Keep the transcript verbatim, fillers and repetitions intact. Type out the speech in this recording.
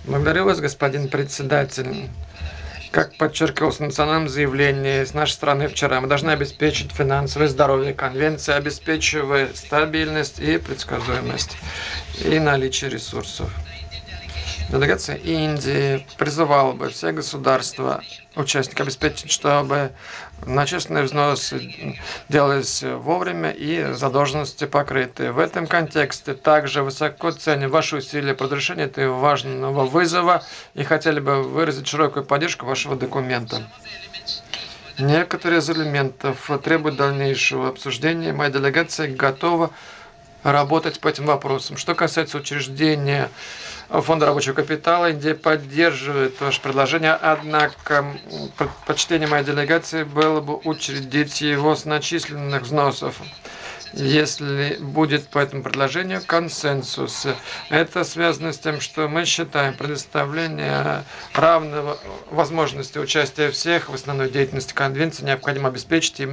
Благодарю вас, господин председатель. Как подчеркивалось в национальном заявлении с нашей страны вчера, мы должны обеспечить финансовое здоровье конвенции, обеспечивая стабильность и предсказуемость и наличие ресурсов. Делегация Индии призывала бы все государства, участники, обеспечить, чтобы начисленные взносы делались вовремя и задолженности покрыты. В этом контексте также высоко ценим ваши усилия по разрешению этого важного вызова и хотели бы выразить широкую поддержку вашего документа. Некоторые из элементов требуют дальнейшего обсуждения. Моя делегация готова работать по этим вопросам. Что касается учреждения Фонда рабочего капитала, Индия поддерживает ваше предложение, однако предпочтение моей делегации было бы учредить его с начисленных взносов, если будет по этому предложению консенсус. Это связано с тем, что мы считаем предоставление равного возможности участия всех в основной деятельности конвенции необходимо обеспечить им